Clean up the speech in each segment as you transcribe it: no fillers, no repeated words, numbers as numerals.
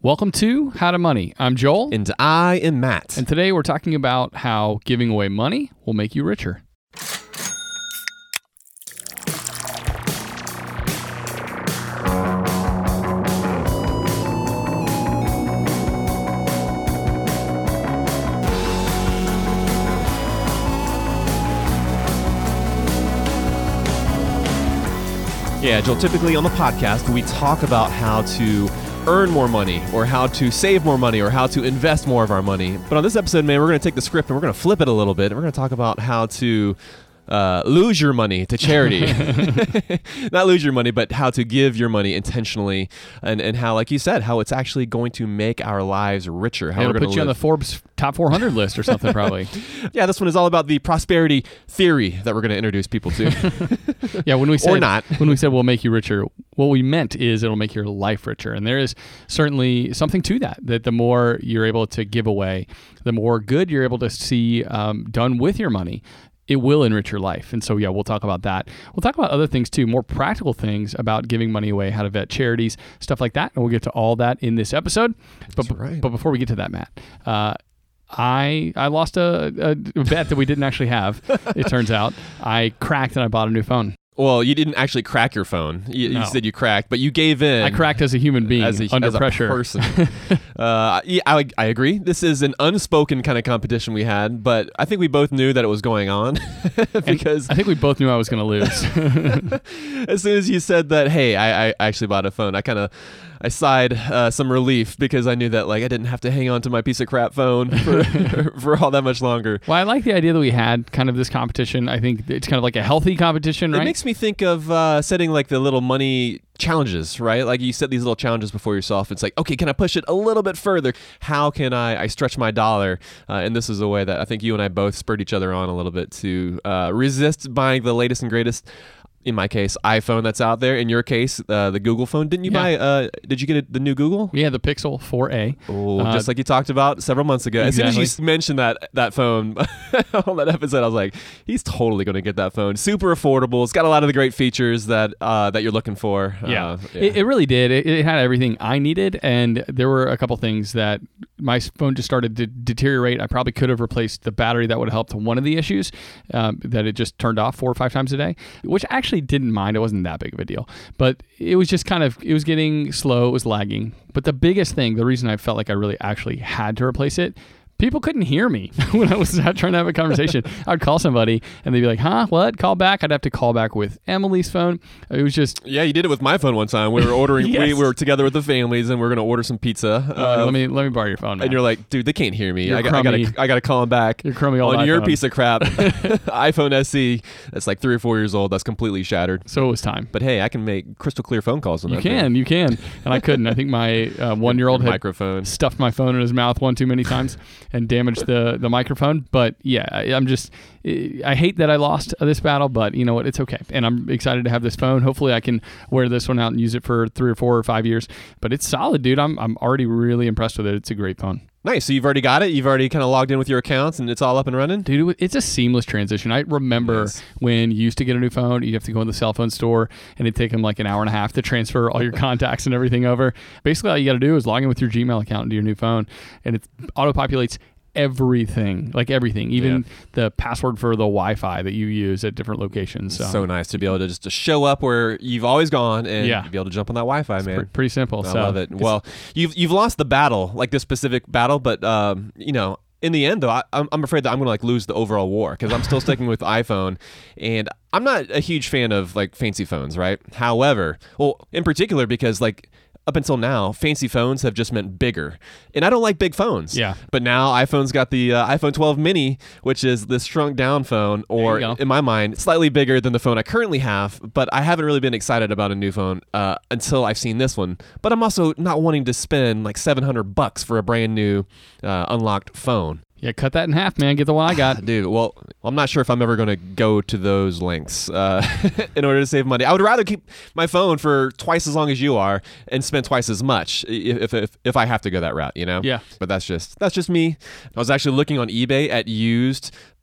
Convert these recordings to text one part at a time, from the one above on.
Welcome to How to Money. I'm Joel. And I am Matt. And today we're talking about how giving away money will make you richer. Yeah, Joel, typically on the podcast, we talk about how to earn more money or how to save more money or how to invest more of our money. But on this episode, man, we're going to take the script and we're going to flip it a little bit. And we're going to talk about how to lose your money to charity. Not lose your money, but how to give your money intentionally and how, like you said, how it's actually going to make our lives richer. How It'll we're going put to you on the Forbes top 400 list or something, probably. Yeah, this one is all about the prosperity theory that we're going to introduce people to. Yeah, when we said or not. When we said we'll make you richer, what we meant is it'll make your life richer. And there is certainly something to that the more you're able to give away, the more good you're able to see done with your money, it will enrich your life. And so, yeah, we'll talk about that. We'll talk about other things too, more practical things about giving money away, how to vet charities, stuff like that. And we'll get to all that in this episode. That's right. But before we get to that, Matt, I lost a bet that we didn't actually have. It turns out I cracked and I bought a new phone. Well, you didn't actually crack your phone. You said you cracked, but you gave in. I cracked as a human being under pressure. A person. Yeah, I agree. This is an unspoken kind of competition we had, but I think we both knew that it was going on because I think we both knew I was going to lose. As soon as you said that, hey, I actually bought a phone, I sighed some relief because I knew that I didn't have to hang on to my piece of crap phone for all that much longer. Well, I like the idea that we had kind of this competition. I think it's kind of like a healthy competition, right? It makes me think of setting the little money challenges, right? Like you set these little challenges before yourself. It's like, okay, can I push it a little bit further? How can I stretch my dollar? And this is a way that I think you and I both spurred each other on a little bit to resist buying the latest and greatest. In my case, iPhone that's out there. In your case, the Google phone. Didn't you buy? Did you get the new Google? Yeah, the Pixel 4a. Oh, just like you talked about several months ago. Exactly. As soon as you mentioned that phone on that episode, I was like, he's totally going to get that phone. Super affordable. It's got a lot of the great features that you're looking for. Yeah. It really did. It had everything I needed, and there were a couple things that my phone just started to deteriorate. I probably could have replaced the battery. That would have helped one of the issues that it just turned off 4 or 5 times a day, which actually didn't mind. It wasn't that big of a deal, but it was just it was getting slow. It was lagging. But the biggest thing, the reason I felt like I really actually had to replace it, people couldn't hear me when I was trying to have a conversation. I'd call somebody and they'd be like, huh, what? Call back? I'd have to call back with Emily's phone. It was just... Yeah, you did it with my phone one time. We were ordering, Yes. we were together with the families and we are going to order some pizza. let me borrow your phone, man. And you're like, dude, they can't hear me. You're I got to call them back. You're crummy old on your iPhone. piece of crap iPhone SE that's 3 or 4 years old. That's completely shattered. So it was time. But hey, I can make crystal clear phone calls on that. You can. And I couldn't. I think my 1-year-old had microphone stuffed my phone in his mouth one too many times and damaged the microphone. But yeah, I hate that I lost this battle, but you know what? It's okay. And I'm excited to have this phone. Hopefully I can wear this one out and use it for 3 or 4 or 5 years. But it's solid, dude. I'm already really impressed with it. It's a great phone. Nice. So you've already got it? You've already kind of logged in with your accounts and it's all up and running? Dude, it's a seamless transition. I remember when you used to get a new phone, you'd have to go in the cell phone store and it'd take them an hour and a half to transfer all your contacts and everything over. Basically, all you got to do is log in with your Gmail account into your new phone and it auto-populates everything, even the password for the Wi-Fi that you use at different locations. So nice to be able to just show up where you've always gone and be able to jump on that Wi-Fi, man. Pretty simple. I love it. Well, you've lost the battle, this specific battle, but in the end, though, I'm afraid that I'm going to lose the overall war because I'm still sticking with iPhone, and I'm not a huge fan of fancy phones, right? However, in particular because up until now, fancy phones have just meant bigger. And I don't like big phones. Yeah. But now iPhone's got the iPhone 12 mini, which is this shrunk down phone, or in my mind, slightly bigger than the phone I currently have. But I haven't really been excited about a new phone until I've seen this one. But I'm also not wanting to spend $700 for a brand new unlocked phone. Yeah, cut that in half, man. Get the one I got. Dude, well, I'm not sure if I'm ever going to go to those lengths in order to save money. I would rather keep my phone for twice as long as you are and spend twice as much if I have to go that route, you know? Yeah. But that's just me. I was actually looking on eBay at used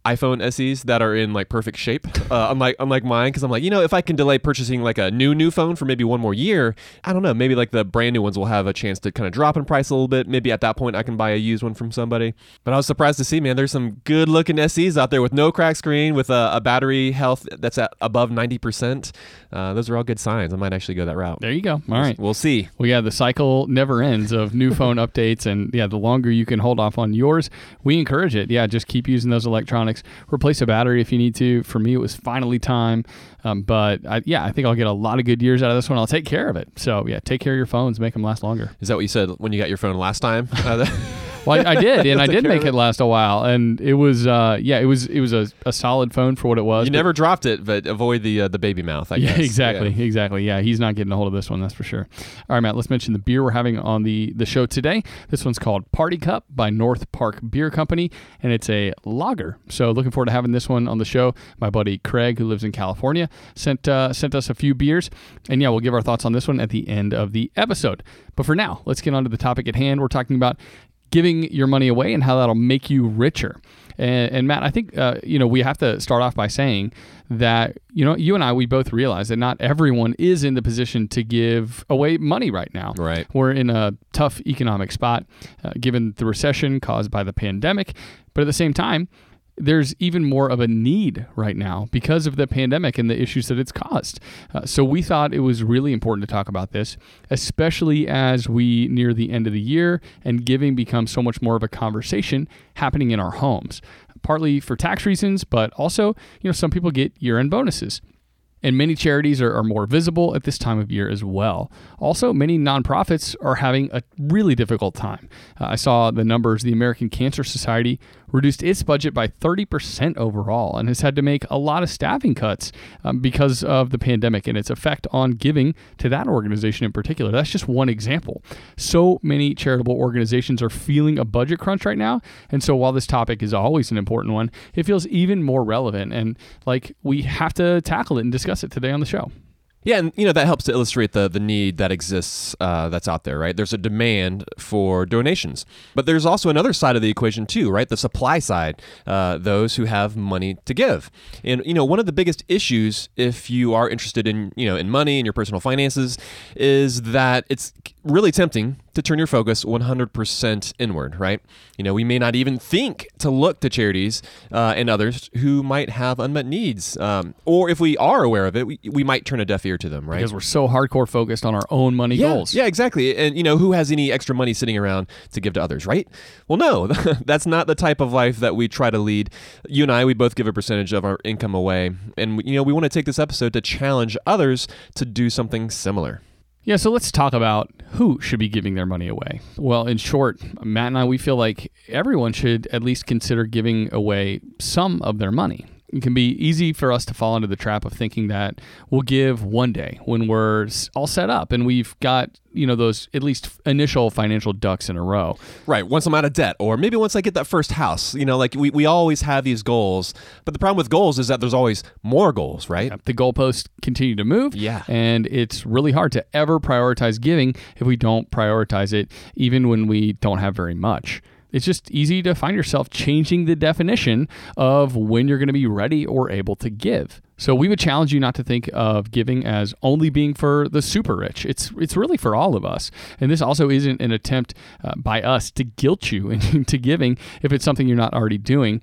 iPhone SEs that are in like perfect shape, unlike mine, because I'm like, if I can delay purchasing like a new phone for maybe one more year, I don't know, maybe like the brand new ones will have a chance to kind of drop in price a little bit. Maybe at that point I can buy a used one from somebody. But I was surprised to see, man, there's some good looking SEs out there with no cracked screen, with a battery health that's at above 90%. Those are all good signs. I might actually go that route. There you go. All right. We'll see. Well, yeah, the cycle never ends of new phone updates. And yeah, the longer you can hold off on yours, we encourage it. Yeah, just keep using those electronics. Replace a battery if you need to. For me, it was finally time. But I think I'll get a lot of good years out of this one. I'll take care of it. So yeah, take care of your phones. Make them last longer. Is that what you said when you got your phone last time? Well, I did, and I did make it last a while, and it was, it was a solid phone for what it was. You never dropped it, but avoid the baby mouth, I guess. Exactly. Yeah, he's not getting a hold of this one, that's for sure. All right, Matt, let's mention the beer we're having on the show today. This one's called Party Cup by North Park Beer Company, and it's a lager. So looking forward to having this one on the show. My buddy Craig, who lives in California, sent us a few beers, and yeah, we'll give our thoughts on this one at the end of the episode. But for now, let's get on to the topic at hand. We're talking about giving your money away and how that'll make you richer. And Matt, I think, we have to start off by saying that, you and I, we both realize that not everyone is in the position to give away money right now. Right. We're in a tough economic spot, given the recession caused by the pandemic. But at the same time, there's even more of a need right now because of the pandemic and the issues that it's caused. So we thought it was really important to talk about this, especially as we near the end of the year and giving becomes so much more of a conversation happening in our homes, partly for tax reasons, but also, some people get year-end bonuses. And many charities are more visible at this time of year as well. Also, many nonprofits are having a really difficult time. I saw the numbers. The American Cancer Society reduced its budget by 30% overall and has had to make a lot of staffing cuts because of the pandemic and its effect on giving to that organization in particular. That's just one example. So many charitable organizations are feeling a budget crunch right now. And so while this topic is always an important one, it feels even more relevant. And like we have to tackle it and discuss it today on the show. Yeah, and that helps to illustrate the need that exists that's out there, right? There's a demand for donations. But there's also another side of the equation too, right? The supply side, those who have money to give. And, one of the biggest issues if you are interested in, in money and your personal finances is that it's really tempting to turn your focus 100% inward, right? We may not even think to look to charities and others who might have unmet needs. Or if we are aware of it, we might turn a deaf ear to them, right? Because we're so hardcore focused on our own money goals. Yeah, exactly. And, who has any extra money sitting around to give to others, right? Well, no, that's not the type of life that we try to lead. You and I, we both give a percentage of our income away. And, we want to take this episode to challenge others to do something similar. Yeah, so let's talk about who should be giving their money away. Well, in short, Matt and I, we feel like everyone should at least consider giving away some of their money. It can be easy for us to fall into the trap of thinking that we'll give one day when we're all set up and we've got, those at least initial financial ducks in a row. Right. Once I'm out of debt, or maybe once I get that first house, like we always have these goals. But the problem with goals is that there's always more goals, right? Yeah, the goalposts continue to move. Yeah. And it's really hard to ever prioritize giving if we don't prioritize it, even when we don't have very much. It's just easy to find yourself changing the definition of when you're going to be ready or able to give. So we would challenge you not to think of giving as only being for the super rich. It's really for all of us. And this also isn't an attempt by us to guilt you into giving if it's something you're not already doing.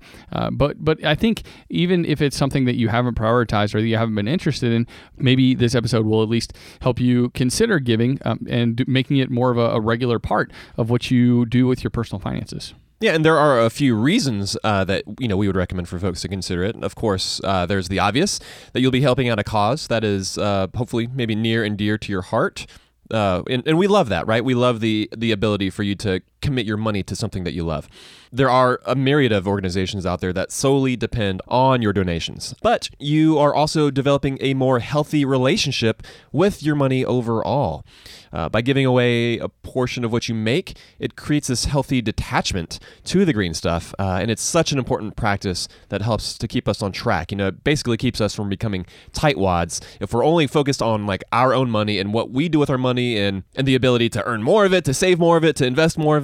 But I think even if it's something that you haven't prioritized or that you haven't been interested in, maybe this episode will at least help you consider giving and making it more of a regular part of what you do with your personal finances. Yeah, and there are a few reasons that we would recommend for folks to consider it. Of course, there's the obvious, that you'll be helping out a cause that is hopefully maybe near and dear to your heart. And we love that, right? We love the ability for you to commit your money to something that you love. There are a myriad of organizations out there that solely depend on your donations, but you are also developing a more healthy relationship with your money overall. By giving away a portion of what you make, it creates this healthy detachment to the green stuff, and it's such an important practice that helps to keep us on track. It basically keeps us from becoming tightwads. If we're only focused on our own money and what we do with our money and the ability to earn more of it, to save more of it, to invest more of it,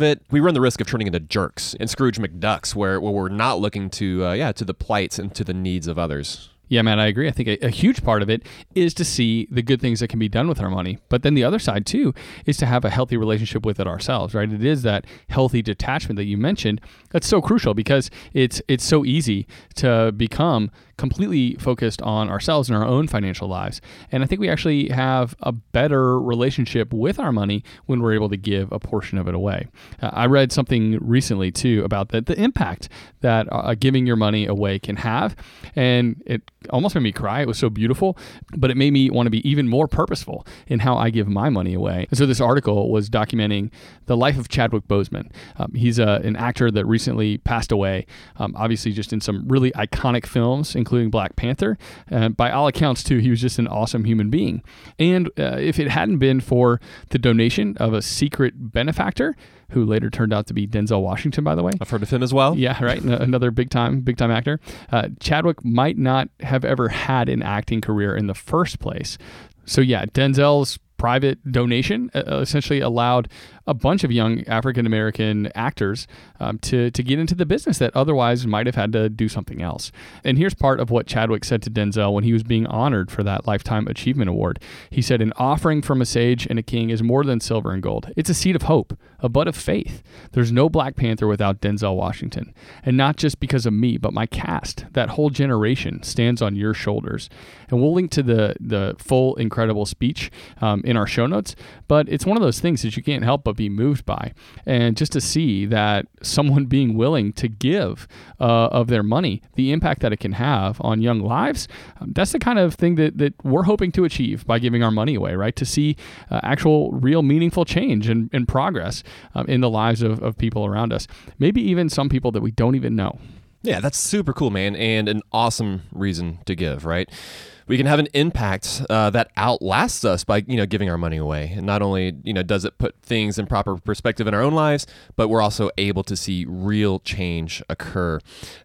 it, we run the risk of turning into jerks and Scrooge McDucks, where we're not looking to the plights and to the needs of others. Yeah, man, I agree. I think a huge part of it is to see the good things that can be done with our money. But then the other side, too, is to have a healthy relationship with it ourselves, right? It is that healthy detachment that you mentioned that's so crucial, because it's so easy to become completely focused on ourselves and our own financial lives. And I think we actually have a better relationship with our money when we're able to give a portion of it away. I read something recently, too, about the impact that giving your money away can have. And it almost made me cry. It was so beautiful, but it made me want to be even more purposeful in how I give my money away. And so this article was documenting the life of Chadwick Boseman. He's an actor that recently passed away, obviously just in some really iconic films, including Black Panther. By all accounts, too, he was just an awesome human being. And if it hadn't been for the donation of a secret benefactor, who later turned out to be Denzel Washington, by the way. I've heard of him as well. Yeah, right. Another big time actor. Chadwick might not have ever had an acting career in the first place. So yeah, Denzel's private donation essentially allowed a bunch of young African-American actors to get into the business that otherwise might have had to do something else. And here's part of what Chadwick said to Denzel when he was being honored for that Lifetime Achievement Award. He said, "An offering from a sage and a king is more than silver and gold. It's a seed of hope, a bud of faith. There's no Black Panther without Denzel Washington. And not just because of me, but my cast. That whole generation stands on your shoulders." And we'll link to the full incredible speech in our show notes, but it's one of those things that you can't help but be moved by. And just to see that someone being willing to give of their money, the impact that it can have on young lives, that's the kind of thing that we're hoping to achieve by giving our money away, right? To see actual, real, meaningful change and progress in the lives of people around us. Maybe even some people that we don't even know. Yeah, that's super cool, man, and an awesome reason to give, right? We can have an impact that outlasts us by, giving our money away. And not only, does it put things in proper perspective in our own lives, but we're also able to see real change occur.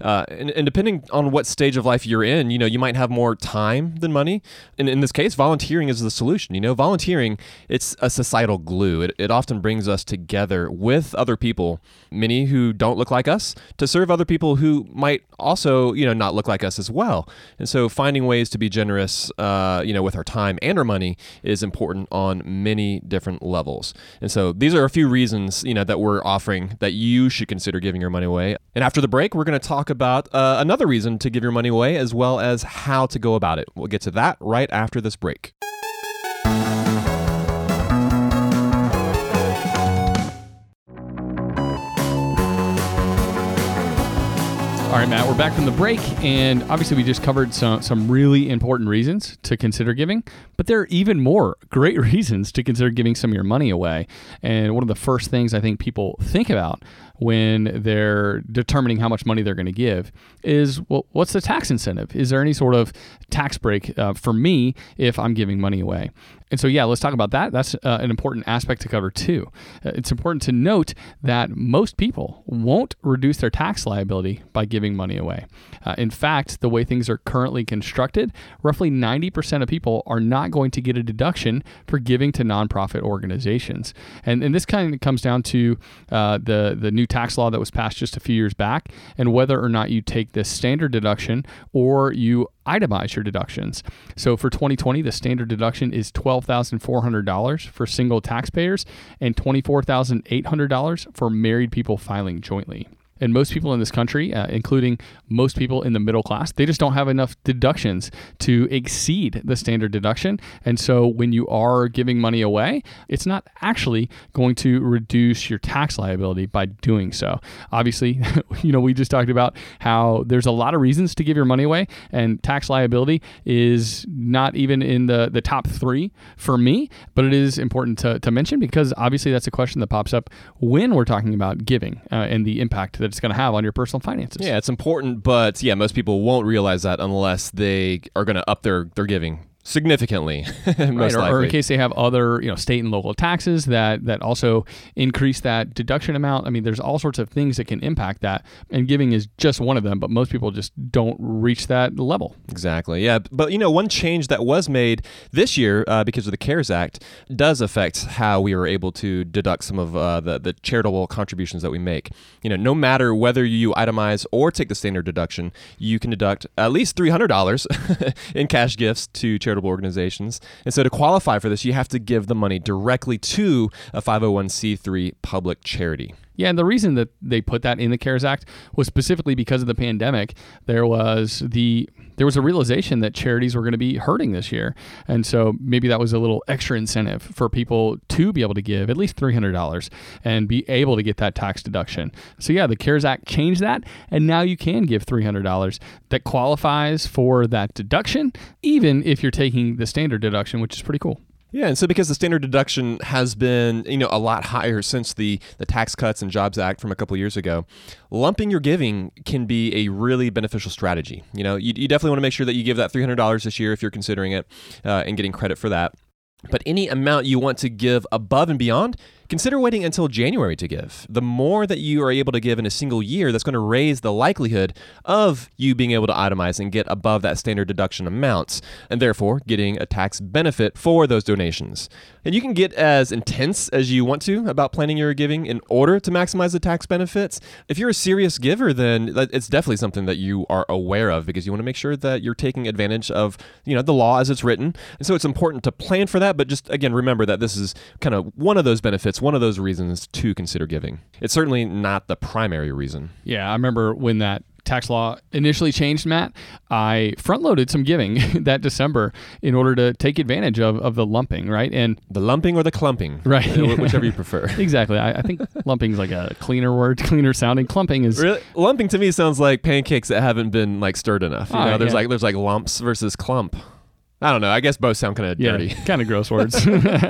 And depending on what stage of life you're in, you might have more time than money. And in this case, volunteering is the solution. Volunteering, it's a societal glue. It often brings us together with other people, many who don't look like us, to serve other people who might also, not look like us as well. And so finding ways to be generous, with our time and our money is important on many different levels. And so these are a few reasons, that we're offering that you should consider giving your money away. And after the break, we're going to talk about another reason to give your money away, as well as how to go about it. We'll get to that right after this break. All right, Matt, we're back from the break, and obviously we just covered some really important reasons to consider giving, but there are even more great reasons to consider giving some of your money away. And one of the first things I think people think about when they're determining how much money they're going to give is, well, what's the tax incentive? Is there any sort of tax break for me if I'm giving money away? And so, yeah, let's talk about that. That's an important aspect to cover too. It's important to note that most people won't reduce their tax liability by giving money away. In fact, the way things are currently constructed, roughly 90% of people are not going to get a deduction for giving to nonprofit organizations. And this kind of comes down to the new tax law that was passed just a few years back, and whether or not you take the standard deduction or you itemize your deductions. So for 2020, the standard deduction is $12,400 for single taxpayers and $24,800 for married people filing jointly. And most people in this country, including most people in the middle class, they just don't have enough deductions to exceed the standard deduction. And so when you are giving money away, it's not actually going to reduce your tax liability by doing so. Obviously, we just talked about how there's a lot of reasons to give your money away, and tax liability is not even in the top 3 for me, but it is important to mention, because obviously that's a question that pops up when we're talking about giving and the impact that it's going to have on your personal finances. Yeah, it's important, but most people won't realize that unless they are going to up their giving significantly, right, most likely. Or in case they have other, state and local taxes that also increase that deduction amount. I mean, there's all sorts of things that can impact that, and giving is just one of them, but most people just don't reach that level. Exactly. Yeah. But, one change that was made this year because of the CARES Act does affect how we are able to deduct some of the charitable contributions that we make. No matter whether you itemize or take the standard deduction, you can deduct at least $300 in cash gifts to charitable organizations. And so to qualify for this, you have to give the money directly to a 501c3 public charity. Yeah, and the reason that they put that in the CARES Act was specifically because of the pandemic. There was a realization that charities were going to be hurting this year. And so maybe that was a little extra incentive for people to be able to give at least $300 and be able to get that tax deduction. So yeah, the CARES Act changed that, and now you can give $300 that qualifies for that deduction, even if you're taking the standard deduction, which is pretty cool. Yeah, and so because the standard deduction has been, a lot higher since the Tax Cuts and Jobs Act from a couple of years ago, lumping your giving can be a really beneficial strategy. You definitely want to make sure that you give that $300 this year if you're considering it and getting credit for that. But any amount you want to give above and beyond, consider waiting until January to give. The more that you are able to give in a single year, that's going to raise the likelihood of you being able to itemize and get above that standard deduction amounts, and therefore getting a tax benefit for those donations. And you can get as intense as you want to about planning your giving in order to maximize the tax benefits. If you're a serious giver, then it's definitely something that you are aware of, because you want to make sure that you're taking advantage of, the law as it's written. And so it's important to plan for that, but just, again, remember that this is kind of one of those benefits, one of those reasons to consider giving. It's certainly not the primary reason. Yeah, I remember when that tax law initially changed, Matt, I front-loaded some giving that December in order to take advantage of the lumping, right? And the lumping or the clumping, right? Whichever you prefer. Exactly. I think lumping is like a cleaner word, cleaner sounding. Clumping is really, lumping to me sounds like pancakes that haven't been stirred enough. There's like lumps versus clump. I don't know. I guess both sound kind of dirty. Kind of gross words.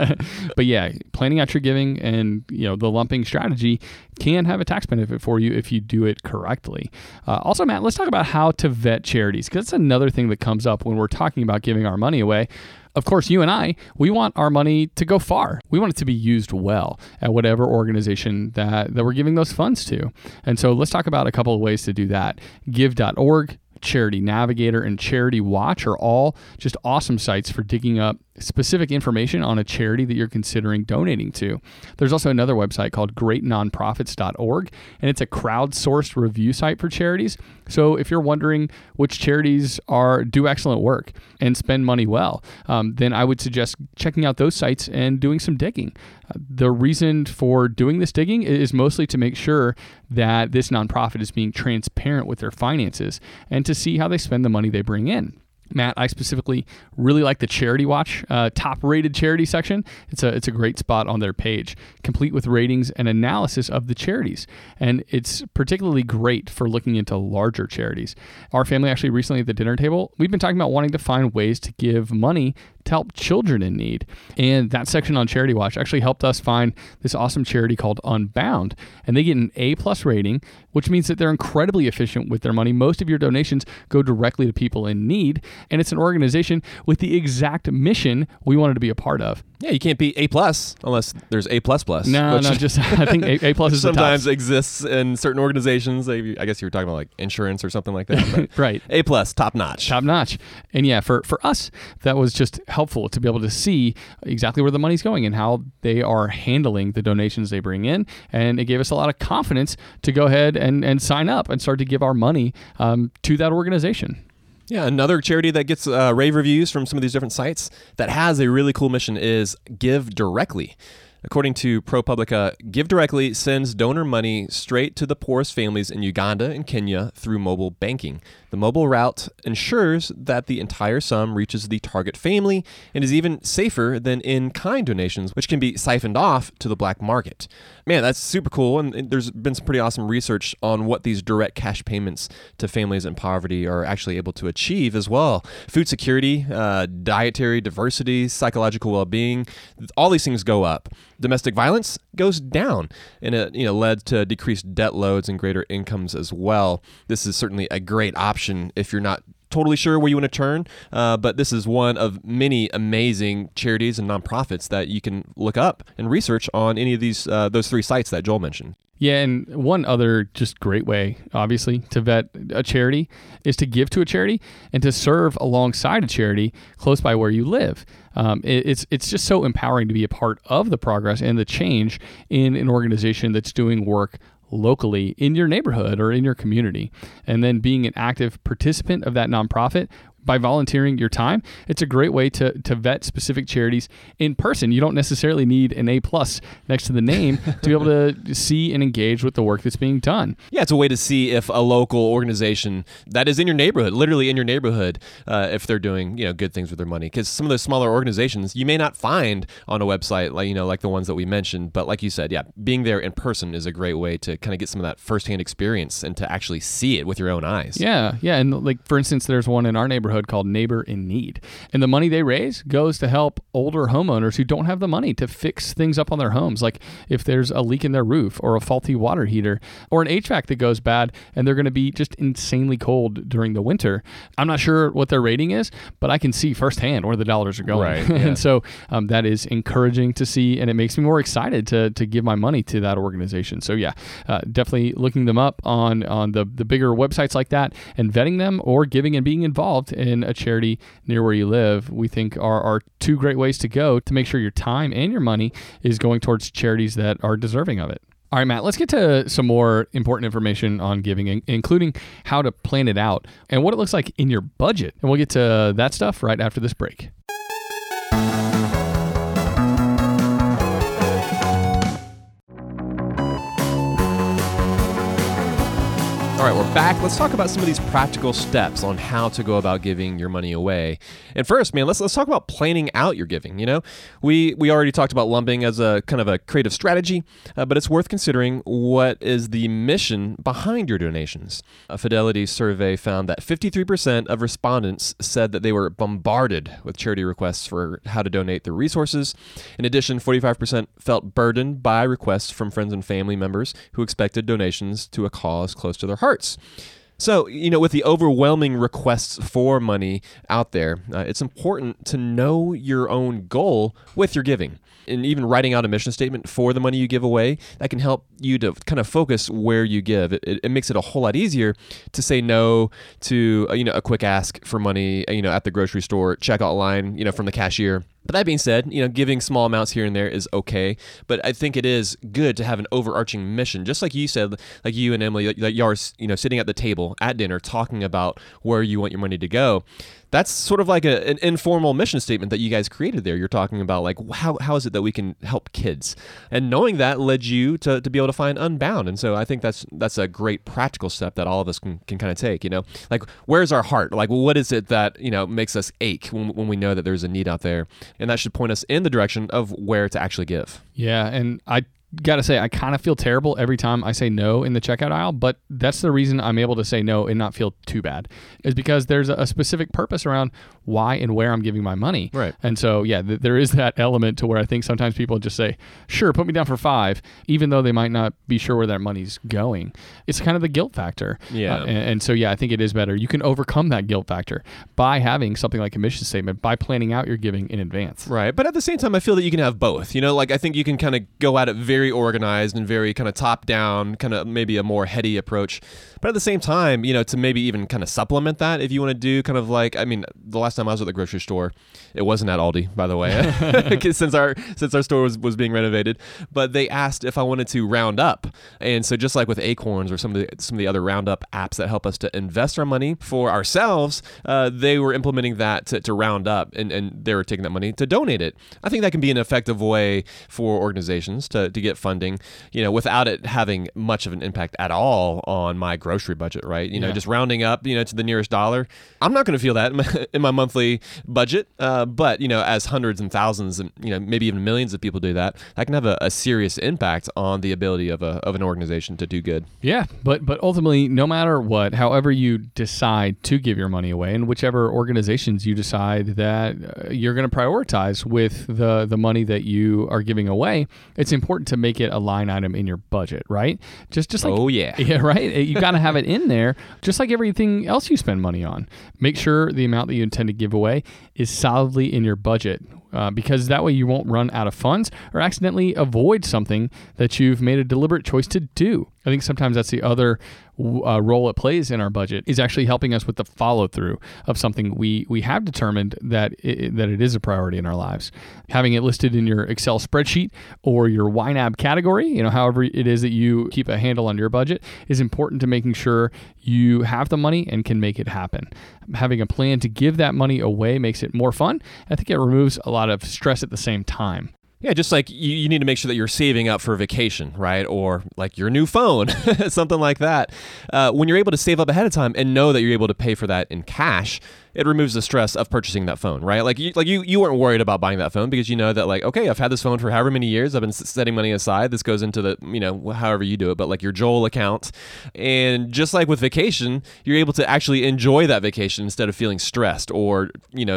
But yeah, planning out your giving and the lumping strategy can have a tax benefit for you if you do it correctly. Also, Matt, let's talk about how to vet charities, because that's another thing that comes up when we're talking about giving our money away. Of course, you and I, we want our money to go far. We want it to be used well at whatever organization that we're giving those funds to. And so let's talk about a couple of ways to do that. Give.org, Charity Navigator, and Charity Watch are all just awesome sites for digging up specific information on a charity that you're considering donating to. There's also another website called greatnonprofits.org, and it's a crowdsourced review site for charities. So if you're wondering which charities do excellent work and spend money well, then I would suggest checking out those sites and doing some digging. The reason for doing this digging is mostly to make sure that this nonprofit is being transparent with their finances and to see how they spend the money they bring in. Matt, I specifically really like the Charity Watch top-rated charity section. It's a great spot on their page, complete with ratings and analysis of the charities. And it's particularly great for looking into larger charities. Our family actually recently at the dinner table, we've been talking about wanting to find ways to give money to help children in need. And that section on Charity Watch actually helped us find this awesome charity called Unbound. And they get an A+ rating, which means that they're incredibly efficient with their money. Most of your donations go directly to people in need. And it's an organization with the exact mission we wanted to be a part of. Yeah, you can't be A+ unless there's A++. No, just I think A+ is sometimes exists in certain organizations. I guess you were talking about insurance or something like that. Right. A+, top notch. Top notch. And yeah, for us, that was just helpful to be able to see exactly where the money's going and how they are handling the donations they bring in. And it gave us a lot of confidence to go ahead and sign up and start to give our money to that organization. Yeah, another charity that gets rave reviews from some of these different sites that has a really cool mission is Give Directly. According to ProPublica, Give Directly sends donor money straight to the poorest families in Uganda and Kenya through mobile banking. The mobile route ensures that the entire sum reaches the target family and is even safer than in-kind donations, which can be siphoned off to the black market. Man, that's super cool, and there's been some pretty awesome research on what these direct cash payments to families in poverty are actually able to achieve as well. Food security, dietary diversity, psychological well-being, all these things go up. Domestic violence goes down, and it led to decreased debt loads and greater incomes as well. This is certainly a great option if you're not totally sure where you want to turn, but this is one of many amazing charities and nonprofits that you can look up and research on any of those 3 sites that Joel mentioned. Yeah, and one other just great way, obviously, to vet a charity is to give to a charity and to serve alongside a charity close by where you live. It's just so empowering to be a part of the progress and the change in an organization that's doing work locally in your neighborhood or in your community. And then being an active participant of that nonprofit by volunteering your time, it's a great way to vet specific charities in person. You don't necessarily need an A+ next to the name to be able to see and engage with the work that's being done. Yeah, it's a way to see if a local organization that is in your neighborhood, literally in your neighborhood, if they're doing good things with their money. Because some of those smaller organizations you may not find on a website like the ones that we mentioned. But like you said, yeah, being there in person is a great way to kind of get some of that firsthand experience and to actually see it with your own eyes. Yeah, and like for instance, there's one in our neighborhood called Neighbor in Need. And the money they raise goes to help older homeowners who don't have the money to fix things up on their homes. Like if there's a leak in their roof or a faulty water heater or an HVAC that goes bad and they're going to be just insanely cold during the winter. I'm not sure what their rating is, but I can see firsthand where the dollars are going. Right, yeah. And so that is encouraging to see, and it makes me more excited to give my money to that organization. So yeah, definitely looking them up on the bigger websites like that and vetting them, or giving and being involved in a charity near where you live, we think are 2 great ways to go to make sure your time and your money is going towards charities that are deserving of it. All right, Matt, let's get to some more important information on giving, including how to plan it out and what it looks like in your budget. And we'll get to that stuff right after this break. All right, we're back. Let's talk about some of these practical steps on how to go about giving your money away. And first, man, let's talk about planning out your giving. We already talked about lumping as a kind of a creative strategy, but it's worth considering what is the mission behind your donations. A Fidelity survey found that 53% of respondents said that they were bombarded with charity requests for how to donate their resources. In addition, 45% felt burdened by requests from friends and family members who expected donations to a cause close to their hearts. So, with the overwhelming requests for money out there, it's important to know your own goal with your giving. And even writing out a mission statement for the money you give away, that can help you to kind of focus where you give. It makes it a whole lot easier to say no to a quick ask for money at the grocery store checkout line from the cashier. But that being said, giving small amounts here and there is okay. But I think it is good to have an overarching mission, just like you said, like you and Emily, that you are, sitting at the table at dinner talking about where you want your money to go. That's sort of like an informal mission statement that you guys created there. You're talking about like, how is it that we can help kids? And knowing that led you to be able to find Unbound. And so I think that's a great practical step that all of us can kind of take, like where's our heart? Like, what is it that, makes us ache when we know that there's a need out there? And that should point us in the direction of where to actually give. Yeah. And I got to say, I kind of feel terrible every time I say no in the checkout aisle, but that's the reason I'm able to say no and not feel too bad, is because there's a specific purpose around why and where I'm giving my money. Right. And so, yeah, there is that element to where I think sometimes people just say, sure, put me down for $5, even though they might not be sure where their money's going. It's kind of the guilt factor. Yeah. And so, yeah, I think it is better. You can overcome that guilt factor by having something like a mission statement, by planning out your giving in advance. Right. But at the same time, I feel that you can have both. Like I think you can kind of go at it very organized and very kind of top down, kind of maybe a more heady approach. But at the same time, to maybe even kind of supplement that, if you want to do kind of like, the last time I was at the grocery store, it wasn't at Aldi, by the way, since our store was being renovated. But they asked if I wanted to round up, and so just like with Acorns or some of the other roundup apps that help us to invest our money for ourselves, they were implementing that to round up, and they were taking that money to donate it. I think that can be an effective way for organizations to get funding, without it having much of an impact at all on my grocery budget, right? Just rounding up, to the nearest dollar. I'm not going to feel that in my monthly budget, but as hundreds and thousands and maybe even millions of people do that can have a serious impact on the ability of an organization to do good. Yeah, but ultimately, no matter what, however you decide to give your money away, and whichever organizations you decide that you're going to prioritize with the money that you are giving away, it's important to make it a line item in your budget, right? Just like, oh yeah. yeah, right? You got to have it in there, just like everything else you spend money on. Make sure the amount that you intend to give away is solidly in your budget, because that way you won't run out of funds or accidentally avoid something that you've made a deliberate choice to do. I think sometimes that's the other role it plays in our budget, is actually helping us with the follow through of something we have determined that it is a priority in our lives. Having it listed in your Excel spreadsheet or your YNAB category, however it is that you keep a handle on your budget, is important to making sure you have the money and can make it happen. Having a plan to give that money away makes it more fun. I think it removes a lot of stress at the same time. Yeah, just like you need to make sure that you're saving up for a vacation, right? Or like your new phone, something like that. When you're able to save up ahead of time and know that you're able to pay for that in cash, it removes the stress of purchasing that phone, right? Like you weren't worried about buying that phone because you know that like, okay, I've had this phone for however many years. I've been setting money aside. This goes into the, however you do it, but like your Joel account. And just like with vacation, you're able to actually enjoy that vacation instead of feeling stressed or,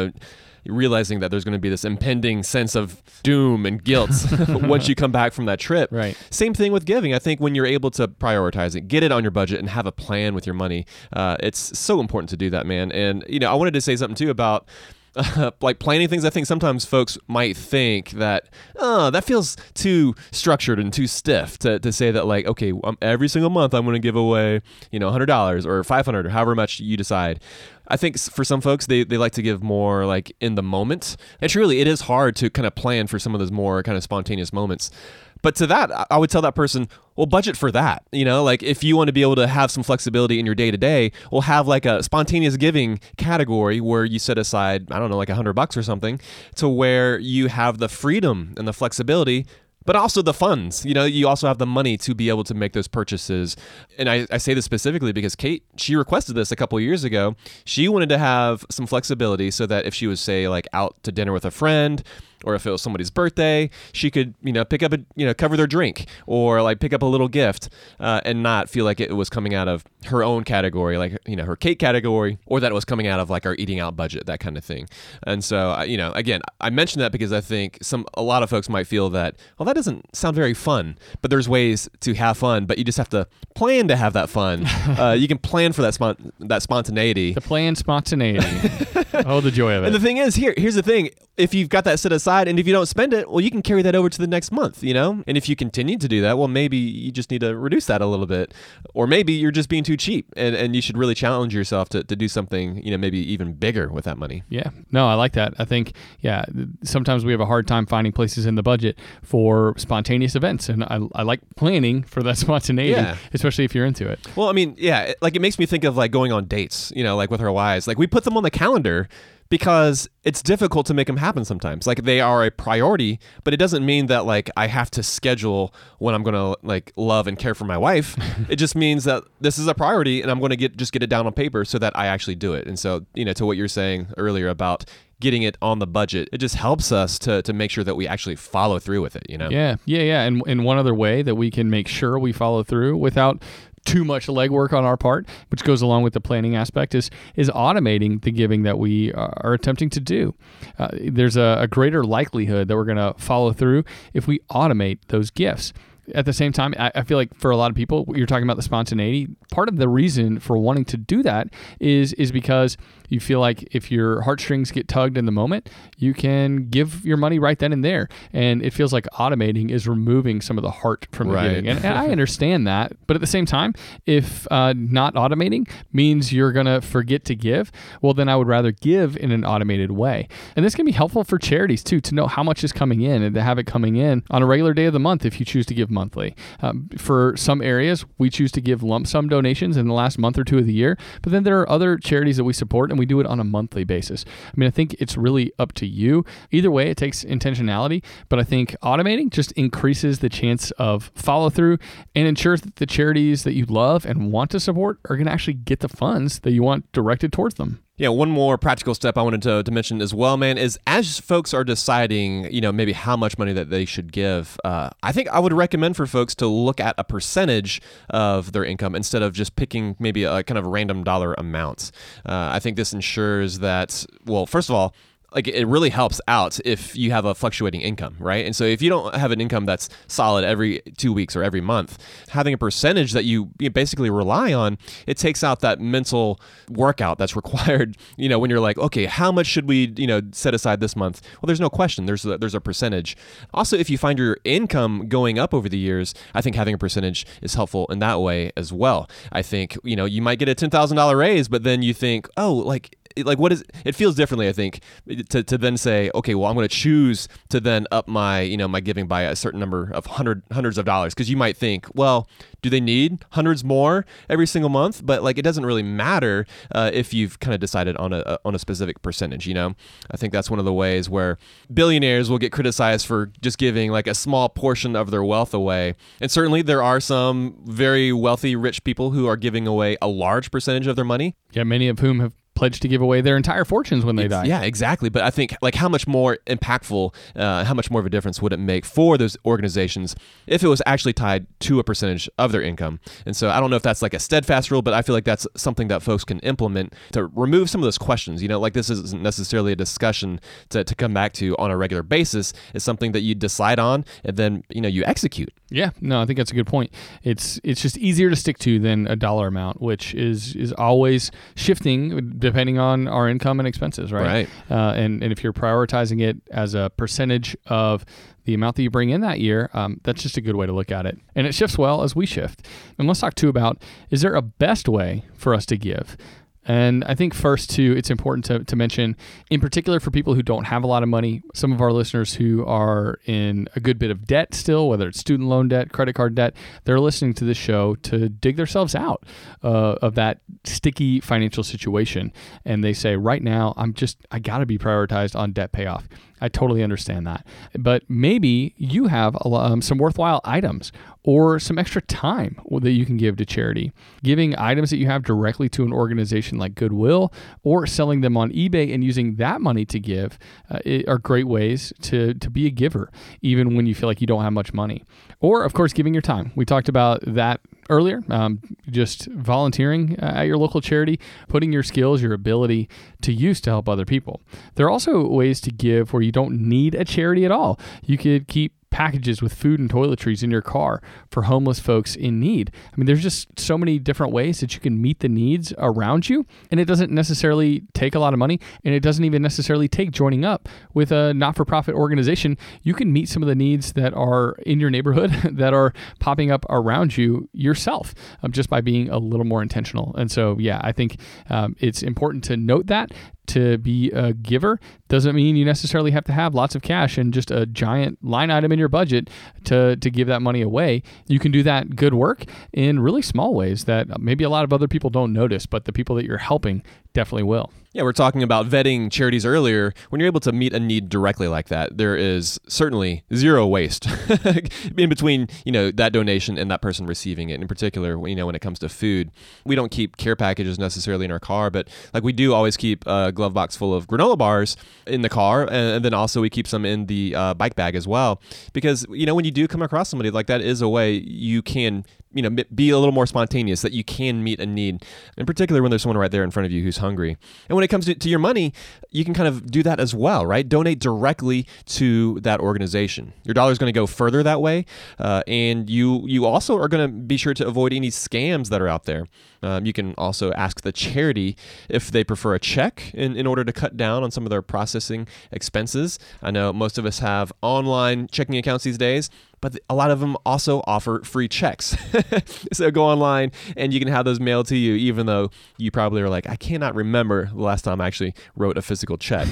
realizing that there's going to be this impending sense of doom and guilt once you come back from that trip. Right. Same thing with giving. I think when you're able to prioritize it, get it on your budget and have a plan with your money, it's so important to do that, man. And, I wanted to say something too about like planning things. I think sometimes folks might think that, that feels too structured and too stiff to say that like, okay, every single month I'm going to give away, $100 or $500 or however much you decide. I think for some folks, they like to give more like in the moment. And truly, it is hard to kind of plan for some of those more kind of spontaneous moments. But to that, I would tell that person, well, budget for that. Like if you want to be able to have some flexibility in your day to day, we'll have like a spontaneous giving category where you set aside, I don't know, like $100 or something, to where you have the freedom and the flexibility, but also the funds. You also have the money to be able to make those purchases. And I say this specifically because Kate, she requested this a couple of years ago. She wanted to have some flexibility so that if she was, say, like out to dinner with a friend, or if it was somebody's birthday, she could, pick up cover their drink or like pick up a little gift and not feel like it was coming out of her own category, like, her Kate category, or that it was coming out of like our eating out budget, that kind of thing. And so, again, I mentioned that because I think a lot of folks might feel that, well, that doesn't sound very fun, but there's ways to have fun, but you just have to plan to have that fun. You can plan for that spontaneity. The plan spontaneity. Oh, the joy of it. And the thing is, here's the thing. If you've got that set aside and if you don't spend it, well, you can carry that over to the next month, And if you continue to do that, well, maybe you just need to reduce that a little bit. Or maybe you're just being too cheap and you should really challenge yourself to do something, maybe even bigger with that money. Yeah. No, I like that. I think, sometimes we have a hard time finding places in the budget for spontaneous events. And I like planning for that spontaneity, especially if you're into it. Well, I mean, like it makes me think of like going on dates, like with our wives. Like we put them on the calendar because it's difficult to make them happen sometimes. Like they are a priority, but it doesn't mean that like I have to schedule when I'm going to like love and care for my wife. It just means that this is a priority and I'm going to get it down on paper so that I actually do it. And so, to what you're saying earlier about getting it on the budget, it just helps us to make sure that we actually follow through with it, Yeah. And one other way that we can make sure we follow through without too much legwork on our part, which goes along with the planning aspect, is automating the giving that we are attempting to do. There's a greater likelihood that we're going to follow through if we automate those gifts. At the same time, I feel like for a lot of people, you're talking about the spontaneity. Part of the reason for wanting to do that is because you feel like if your heartstrings get tugged in the moment, you can give your money right then and there. And it feels like automating is removing some of the heart from the giving. And I understand that. But at the same time, if not automating means you're going to forget to give, well, then I would rather give in an automated way. And this can be helpful for charities too, to know how much is coming in and to have it coming in on a regular day of the month if you choose to give monthly. For some areas, we choose to give lump sum donations in the last month or two of the year, but then there are other charities that we support and we do it on a monthly basis. I mean, I think it's really up to you. Either way, it takes intentionality, but I think automating just increases the chance of follow through and ensures that the charities that you love and want to support are going to actually get the funds that you want directed towards them. Yeah, one more practical step I wanted to mention as well, man, is as folks are deciding, maybe how much money that they should give, I think I would recommend for folks to look at a percentage of their income instead of just picking maybe a kind of random dollar amount. I think this ensures that, well, first of all, like it really helps out if you have a fluctuating income, right? And so if you don't have an income that's solid every 2 weeks or every month, having a percentage that you basically rely on, it takes out that mental workout that's required, when you're like, okay, how much should we, set aside this month? Well, there's no question. There's a percentage. Also, if you find your income going up over the years, I think having a percentage is helpful in that way as well. I think, you might get a $10,000 raise, but then you think, oh, like what is it feels differently, I think, to then say, okay, well, I'm going to choose to then up my my giving by a certain number of hundreds of dollars, because you might think, well, do they need hundreds more every single month? But like it doesn't really matter if you've kind of decided on a specific percentage. I think that's one of the ways where billionaires will get criticized for just giving like a small portion of their wealth away, and certainly there are some very wealthy rich people who are giving away a large percentage of their money. Yeah, many of whom have pledged to give away their entire fortunes when they die. Yeah, exactly. But I think like how much more impactful, how much more of a difference would it make for those organizations if it was actually tied to a percentage of their income? And so I don't know if that's like a steadfast rule, but I feel like that's something that folks can implement to remove some of those questions. Like this isn't necessarily a discussion to come back to on a regular basis. It's something that you decide on and then, you execute. Yeah, no, I think that's a good point. It's just easier to stick to than a dollar amount, which is always shifting depending on our income and expenses, right? And if you're prioritizing it as a percentage of the amount that you bring in that year, that's just a good way to look at it. And it shifts well as we shift. And let's talk too about, is there a best way for us to give? And I think first too, it's important to mention, in particular for people who don't have a lot of money, some of our listeners who are in a good bit of debt still, whether it's student loan debt, credit card debt, they're listening to this show to dig themselves out of that sticky financial situation. And they say, right now, I got to be prioritized on debt payoff. I totally understand that. But maybe you have some worthwhile items or some extra time that you can give to charity. Giving items that you have directly to an organization like Goodwill, or selling them on eBay and using that money to give are great ways to be a giver, even when you feel like you don't have much money. Or, of course, giving your time. We talked about that earlier, just volunteering at your local charity, putting your skills, your ability to use to help other people. There are also ways to give where you don't need a charity at all. You could keep packages with food and toiletries in your car for homeless folks in need. I mean, there's just so many different ways that you can meet the needs around you, and it doesn't necessarily take a lot of money, and it doesn't even necessarily take joining up with a not-for-profit organization. You can meet some of the needs that are in your neighborhood that are popping up around you yourself, just by being a little more intentional. And so, yeah, I think it's important to note that. To be a giver doesn't mean you necessarily have to have lots of cash and just a giant line item in your budget to give that money away. You can do that good work in really small ways that maybe a lot of other people don't notice, but the people that you're helping definitely will. Yeah, we're talking about vetting charities earlier. When you're able to meet a need directly like that, there is certainly zero waste in between, that donation and that person receiving it. In particular, when it comes to food, we don't keep care packages necessarily in our car, but like we do always keep a glove box full of granola bars in the car, and then also we keep some in the bike bag as well, because when you do come across somebody like that, is a way you can be a little more spontaneous, that you can meet a need, in particular when there's someone right there in front of you who's hungry. And when it comes to your money, you can kind of do that as well, right? Donate directly to that organization. Your dollar is going to go further that way, and you also are going to be sure to avoid any scams that are out there. You can also ask the charity if they prefer a check in order to cut down on some of their processing expenses. I know most of us have online checking accounts these days, but a lot of them also offer free checks. So go online and you can have those mailed to you, even though you probably are like, I cannot remember the last time I actually wrote a physical check.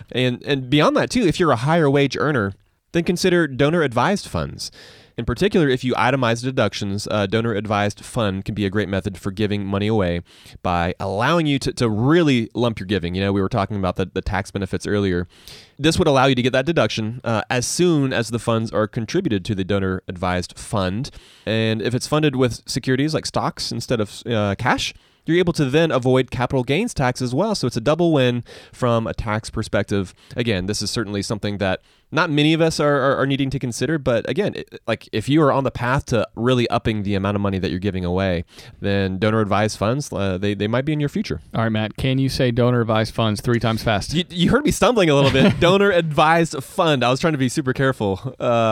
And beyond that too, if you're a higher wage earner, then consider donor advised funds. In particular, if you itemize deductions, a donor-advised fund can be a great method for giving money away by allowing you to really lump your giving. We were talking about the tax benefits earlier. This would allow you to get that deduction as soon as the funds are contributed to the donor-advised fund. And if it's funded with securities like stocks instead of cash, you're able to then avoid capital gains tax as well. So it's a double win from a tax perspective. Again, this is certainly something that not many of us are needing to consider. But again, like if you are on the path to really upping the amount of money that you're giving away, then donor advised funds, they might be in your future. All right, Matt, can you say donor advised funds 3 times fast? You heard me stumbling a little bit. Donor advised fund. I was trying to be super careful.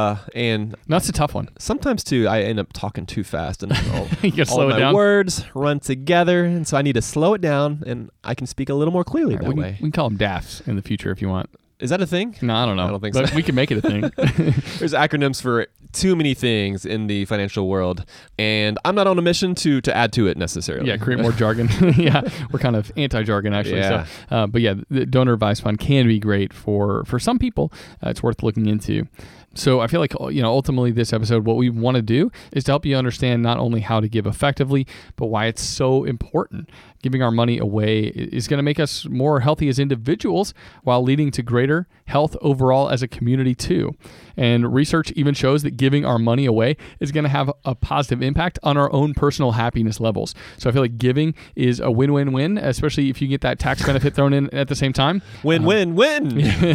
And that's a tough one. Sometimes too, I end up talking too fast and you slow all it my down. words run together. And so I need to slow it down and I can speak a little more clearly that way. We can call them DAFs in the future if you want. Is that a thing? No, I don't know. I don't think but so. We can make it a thing. There's acronyms for too many things in the financial world, and I'm not on a mission to add to it necessarily. Yeah, create more jargon. Yeah, we're kind of anti-jargon actually. Yeah. So, but yeah, the donor advised fund can be great for some people. It's worth looking into. So I feel like, ultimately this episode, what we want to do is to help you understand not only how to give effectively, but why it's so important. Giving our money away is going to make us more healthy as individuals while leading to greater health overall as a community too. And research even shows that giving our money away is going to have a positive impact on our own personal happiness levels. So I feel like giving is a win-win-win, especially if you get that tax benefit thrown in at the same time. Win-win-win.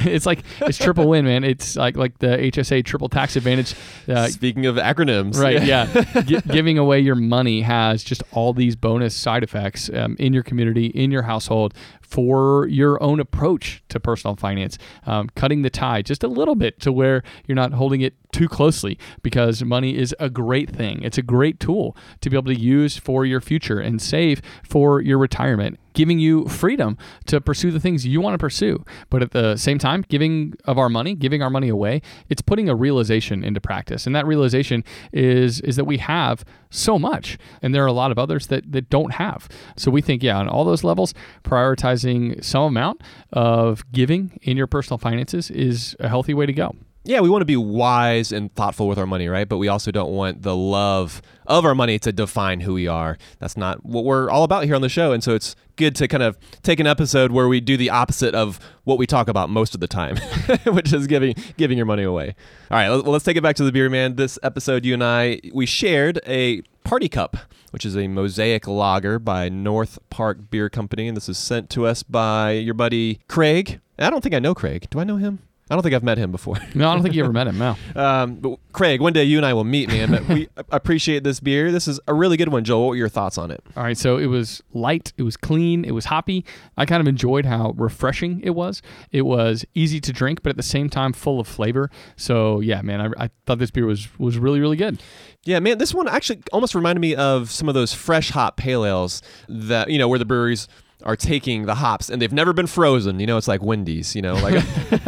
It's triple win, man. It's like the HSA triple tax advantage. Speaking of acronyms. Right, yeah. Giving away your money has just all these bonus side effects in your community, in your household, for your own approach to personal finance, cutting the tie just a little bit to where you're not holding it too closely, because money is a great thing. It's a great tool to be able to use for your future and save for your retirement, giving you freedom to pursue the things you want to pursue. But at the same time, giving our money away, it's putting a realization into practice. And that realization is that we have so much, and there are a lot of others that don't have. So we think, on all those levels, prioritizing some amount of giving in your personal finances is a healthy way to go. Yeah, we want to be wise and thoughtful with our money, right? But we also don't want the love of our money to define who we are. That's not what we're all about here on the show. And so it's good to kind of take an episode where we do the opposite of what we talk about most of the time, which is giving your money away. All right, well, let's take it back to the beer, man. This episode, you and I, we shared a Party Cup, which is a Mosaic lager by North Park Beer Company. And this is sent to us by your buddy Craig. I don't think I know Craig. Do I know him? I don't think I've met him before. No, I don't think you ever met him, no. But Craig, one day you and I will meet, man. But we appreciate this beer. This is a really good one, Joel. What were your thoughts on it? All right, so it was light, it was clean, it was hoppy. I kind of enjoyed how refreshing it was. It was easy to drink, but at the same time full of flavor. So yeah, man, I thought this beer was really, really good. Yeah, man, this one actually almost reminded me of some of those fresh hop pale ales that, where the breweries are taking the hops and they've never been frozen. It's like Wendy's, like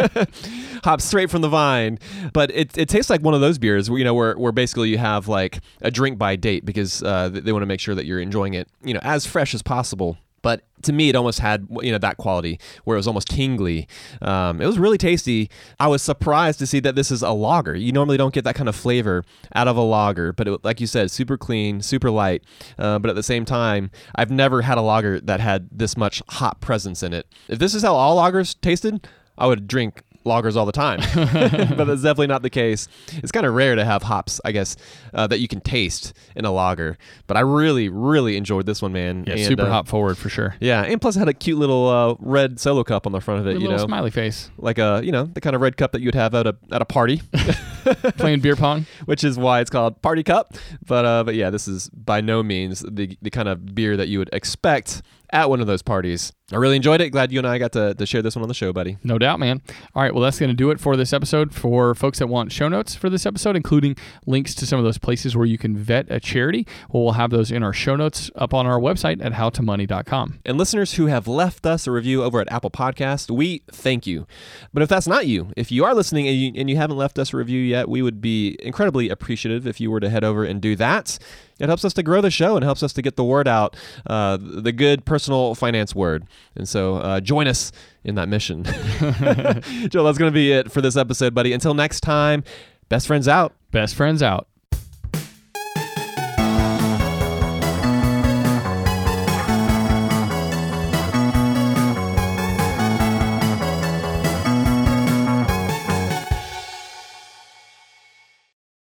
hops straight from the vine. But it tastes like one of those beers where basically you have like a drink by date, because they want to make sure that you're enjoying it, as fresh as possible. But to me, it almost had, that quality where it was almost tingly. It was really tasty. I was surprised to see that this is a lager. You normally don't get that kind of flavor out of a lager, but like you said, super clean, super light. But at the same time, I've never had a lager that had this much hop presence in it. If this is how all lagers tasted, I would drink lagers all the time, but that's definitely not the case. It's kind of rare to have hops, I guess, that you can taste in a lager, but I really, really enjoyed this one, man. Yeah, and, super hop forward for sure. Yeah, and plus it had a cute little red Solo cup on the front of it, little smiley face, like the kind of red cup that you'd have at a party. Playing beer pong, which is why it's called Party Cup. But yeah, this is by no means the kind of beer that you would expect at one of those parties. I really enjoyed it. Glad you and I got to share this one on the show, buddy. No doubt, man. All right, well, that's going to do it for this episode. For folks that want show notes for this episode, including links to some of those places where you can vet a charity, we'll have those in our show notes up on our website at howtomoney.com. And listeners who have left us a review over at Apple Podcasts, we thank you. But if that's not you, if you are listening and you haven't left us a review yet, we would be incredibly appreciative if you were to head over and do that. It helps us to grow the show and helps us to get the word out, the good personal finance word. And so join us in that mission. Joel, that's going to be it for this episode, buddy. Until next time, best friends out. Best friends out.